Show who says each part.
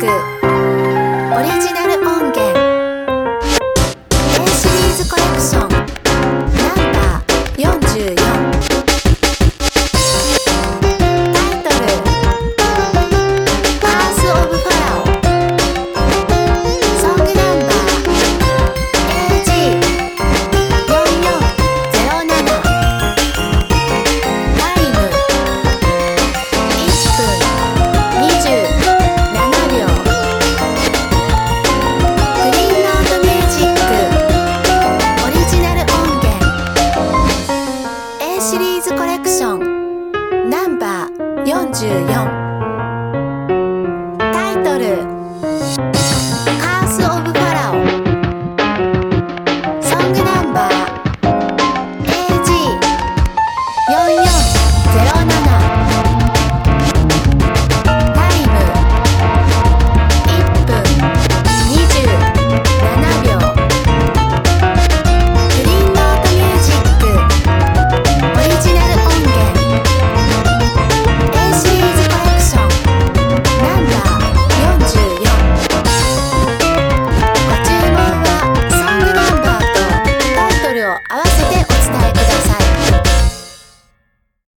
Speaker 1: オリジナル音源 A シリーズコレクションナンバー44タイトルパースオブファラオソングナンバー AG4407 タイム1分27秒グリーンノートミュージックオリジナル音源 A シリーズコレクションナンバー44